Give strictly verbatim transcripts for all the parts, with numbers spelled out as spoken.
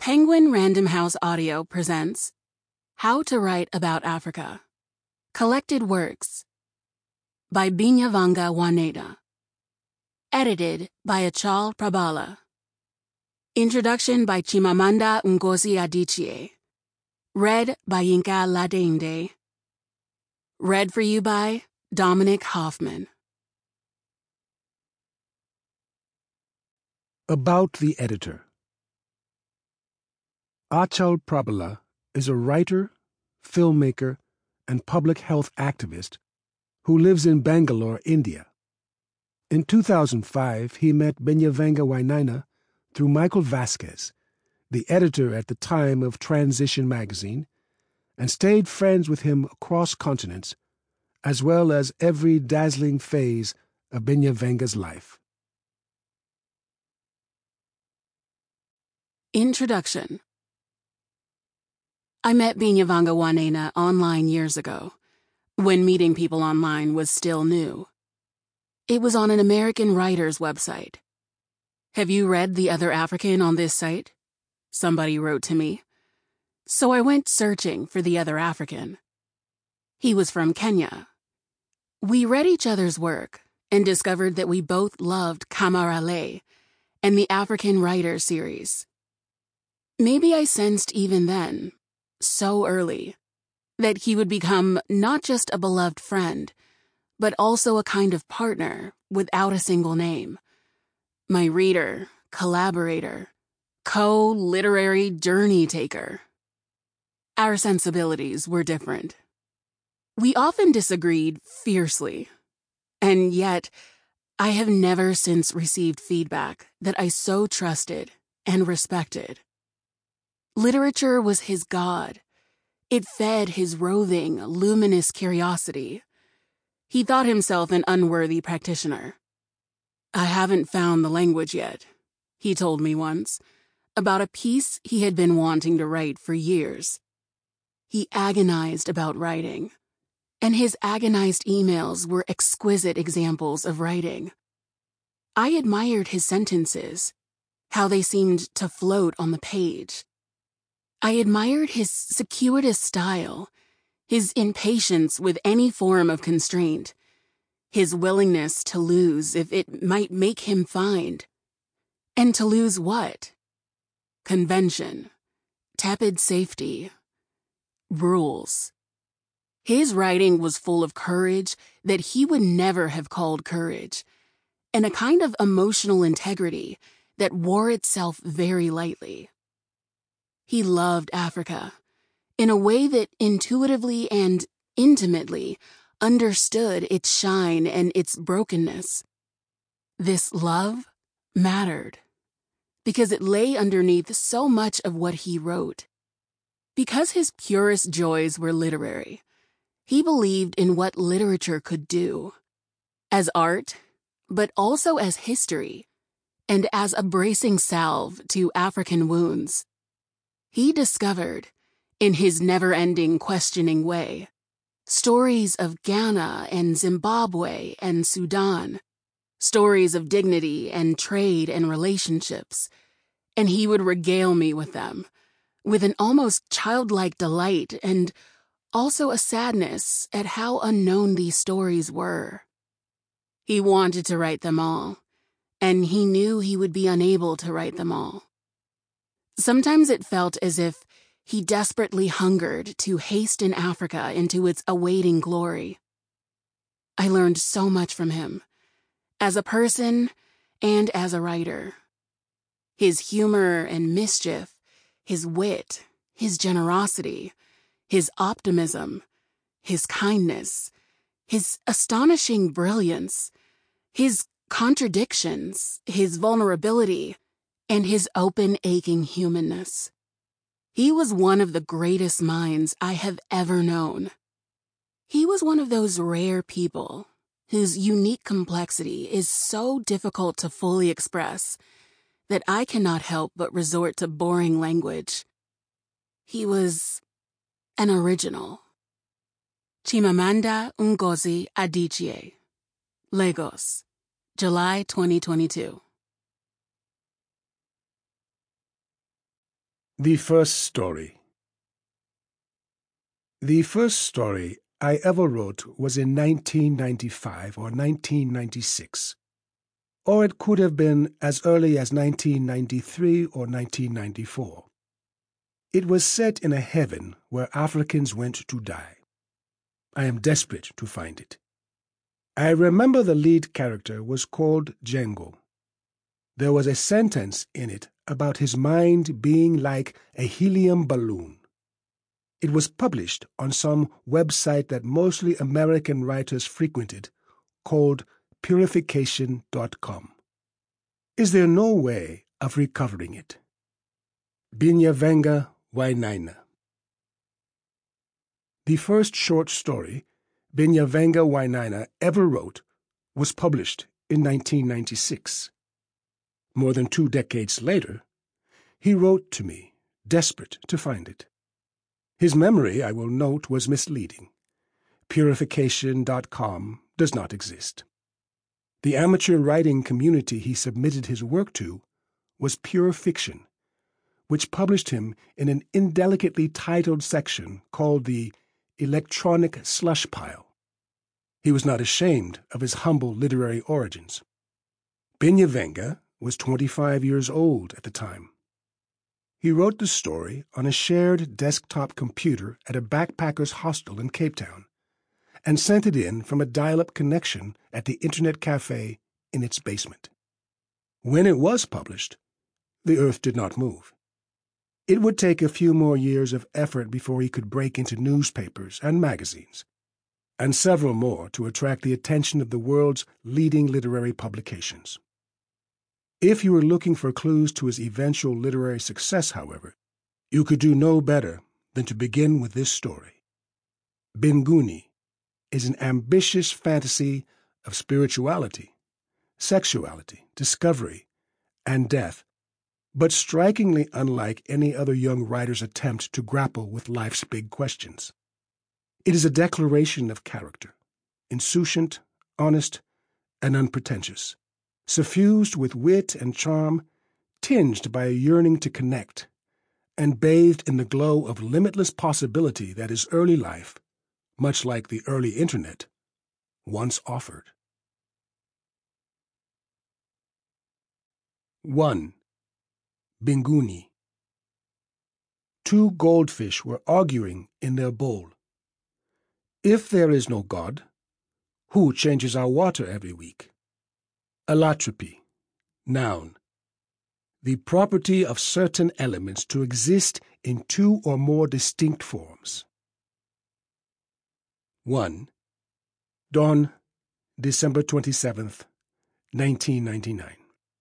Penguin Random House Audio presents How to Write About Africa. Collected Works by Binyavanga Wanene. Edited by Achal Prabhala. Introduction by Chimamanda Ngozi Adichie. Read by Yinka Ladende. Read for you by Dominic Hoffman. About the editor. Achal Prabhala is a writer, filmmaker, and public health activist who lives in Bangalore, India. In two thousand five, he met Binyavanga Wanene through Michael Vasquez, the editor at the time of Transition magazine, and stayed friends with him across continents, as well as every dazzling phase of Binyavanga's life. Introduction. I met Binyavanga Wanene online years ago, when meeting people online was still new. It was on an American writer's website. "Have you read The Other African on this site?" somebody wrote to me. So I went searching for The Other African. He was from Kenya. We read each other's work and discovered that we both loved Kamaralei and the African Writer series. Maybe I sensed even then, so early, that he would become not just a beloved friend, but also a kind of partner without a single name. My reader, collaborator, co-literary journey taker. Our sensibilities were different. We often disagreed fiercely, and yet I have never since received feedback that I so trusted and respected. Literature was his god. It fed his roving, luminous curiosity. He thought himself an unworthy practitioner. "I haven't found the language yet," he told me once, about a piece he had been wanting to write for years. He agonized about writing, and his agonized emails were exquisite examples of writing. I admired his sentences, how they seemed to float on the page. I admired his circuitous style, his impatience with any form of constraint, his willingness to lose if it might make him find. And to lose what? Convention, tepid safety, rules. His writing was full of courage that he would never have called courage, and a kind of emotional integrity that wore itself very lightly. He loved Africa in a way that intuitively and intimately understood its shine and its brokenness. This love mattered because it lay underneath so much of what he wrote. Because his purest joys were literary, he believed in what literature could do, as art, but also as history, and as a bracing salve to African wounds. He discovered, in his never-ending questioning way, stories of Ghana and Zimbabwe and Sudan, stories of dignity and trade and relationships, and he would regale me with them, with an almost childlike delight and also a sadness at how unknown these stories were. He wanted to write them all, and he knew he would be unable to write them all. Sometimes it felt as if he desperately hungered to hasten Africa into its awaiting glory. I learned so much from him, as a person and as a writer. His humor and mischief, his wit, his generosity, his optimism, his kindness, his astonishing brilliance, his contradictions, his vulnerability, and his open, aching humanness. He was one of the greatest minds I have ever known. He was one of those rare people whose unique complexity is so difficult to fully express that I cannot help but resort to boring language. He was an original. Chimamanda Ngozi Adichie, Lagos, July twenty twenty-two. The first story. The first story I ever wrote was in nineteen ninety-five or nineteen ninety-six, or it could have been as early as nineteen ninety-three or nineteen ninety-four. It was set in a heaven where Africans went to die. I am desperate to find it. I remember the lead character was called Django. There was a sentence in it about his mind being like a helium balloon. It was published on some website that mostly American writers frequented, called purification dot com. Is there no way of recovering it? Binyavanga Wainaina. The first short story Binyavanga Wainaina ever wrote was published in nineteen ninety-six. More than two decades later, he wrote to me, desperate to find it. His memory, I will note, was misleading. purification dot com does not exist. The amateur writing community he submitted his work to was Pure Fiction, which published him in an indelicately titled section called the Electronic Slush Pile. He was not ashamed of his humble literary origins. Binyavanga was twenty-five years old at the time. He wrote the story on a shared desktop computer at a backpackers' hostel in Cape Town and sent it in from a dial-up connection at the Internet Cafe in its basement. When it was published, the earth did not move. It would take a few more years of effort before he could break into newspapers and magazines, and several more to attract the attention of the world's leading literary publications. If you were looking for clues to his eventual literary success, however, you could do no better than to begin with this story. Binguni is an ambitious fantasy of spirituality, sexuality, discovery, and death, but strikingly unlike any other young writer's attempt to grapple with life's big questions. It is a declaration of character, insouciant, honest, and unpretentious, suffused with wit and charm, tinged by a yearning to connect, and bathed in the glow of limitless possibility that his early life, much like the early Internet, once offered. one. Binguni. Two goldfish were arguing in their bowl. If there is no God, who changes our water every week? Allotrope, noun. The property of certain elements to exist in two or more distinct forms. one. Dawn, December twenty-seventh, nineteen ninety-nine.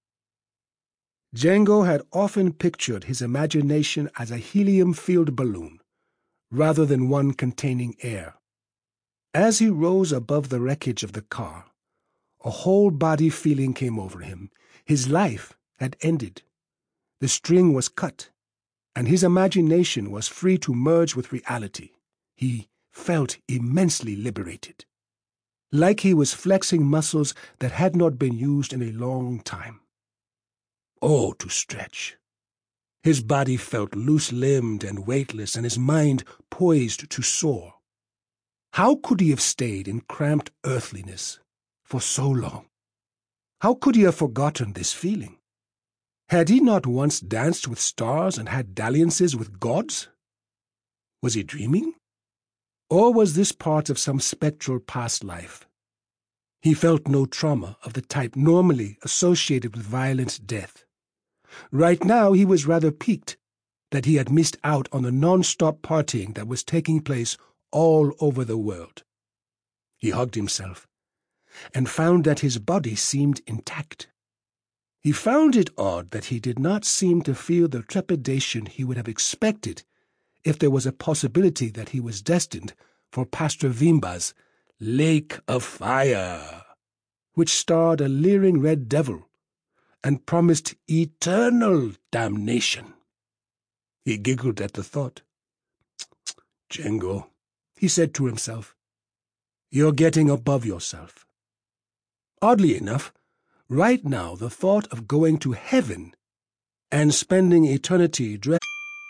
Django had often pictured his imagination as a helium-filled balloon, rather than one containing air. As he rose above the wreckage of the car, a whole-body feeling came over him. His life had ended. The string was cut, and his imagination was free to merge with reality. He felt immensely liberated, like he was flexing muscles that had not been used in a long time. Oh, to stretch! His body felt loose-limbed and weightless, and his mind poised to soar. How could he have stayed in cramped earthliness for so long? How could he have forgotten this feeling? Had he not once danced with stars and had dalliances with gods? Was he dreaming? Or was this part of some spectral past life? He felt no trauma of the type normally associated with violent death. Right now he was rather piqued that he had missed out on the non-stop partying that was taking place all over the world. He hugged himself and found that his body seemed intact. He found it odd that he did not seem to feel the trepidation he would have expected if there was a possibility that he was destined for Pastor Vimba's Lake of Fire, which starred a leering red devil and promised eternal damnation. He giggled at the thought. "Django," he said to himself, "you're getting above yourself." Oddly enough, right now the thought of going to heaven and spending eternity dressed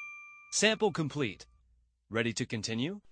Sample complete. Ready to continue?